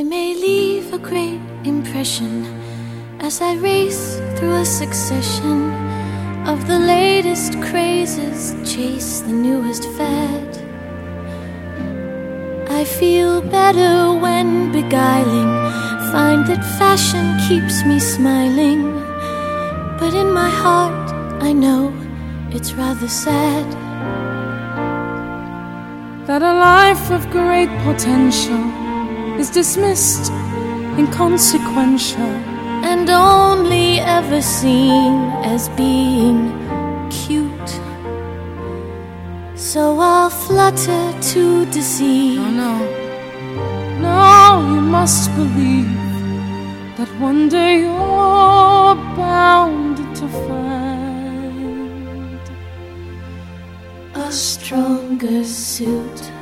I may leave a great impression as I race through a succession of the latest crazes, chase the newest fad. I feel better when beguiling, find that fashion keeps me smiling. But in my heart I know it's rather sad that a life of great potential is dismissed, inconsequential, and only ever seen as being cute. So I'll flutter to deceive. No, you must believe that one day you're bound to find a stronger suit.